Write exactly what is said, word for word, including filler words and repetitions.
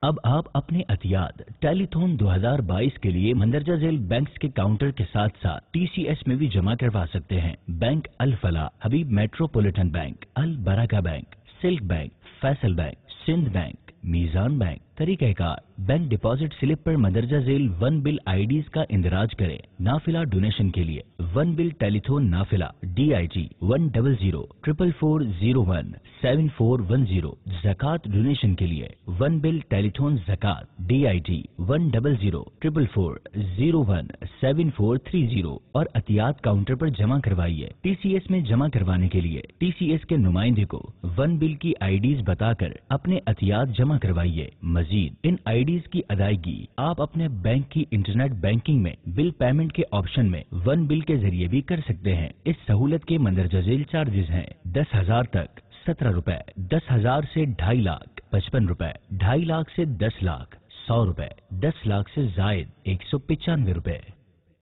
अब आप अपने अतियात टेलीथॉन दो हज़ार बाईस के लिए मंदरजा झेल बैंक्स के काउंटर के साथ साथ टीसीएस में भी जमा करवा सकते हैं। बैंक अल फला, हबीब metropolitan bank, Al Baraka bank, silk bank, Faysal bank, Sindh bank, Meezan bank. तरीक़ेकार बैंक डिपॉजिट स्लिप पर मंदरजा झेल वन बिल आईडीज का इंदराज करें। नाफिला डोनेशन के लिए वन बिल टेलीथॉन नाफिला D I G one double zero triple four zero one seven four one zero. ज़कात डोनेशन के लिए वन बिल टेलीथॉन ज़कात D I G one double zero triple four zero one seven four three zero और अतियात counter पर जमा करवाइए। TCS में जमा करवाने के लिए टीसीएस के नुमाइंदे को वन बिल की आईडीज बताकर अपने अतियात जमा करवाइए। मजीद इन आईडीज की अदायगी आप अपने बैंक की इंटरनेट बैंकिंग में बिल पेमेंट के ऑप्शन में वन बिल के जरिए भी कर सकते हैं। इस सहूलत के मंदरजा झेल चार्जेस हैं दस हजार तक सत्रह रुपए, दस हजार से ढाई लाख पचपन रुपए, ढाई लाख से दस लाख सौ रुपए, दस लाख से जायद एक सौ पचानवे रुपए।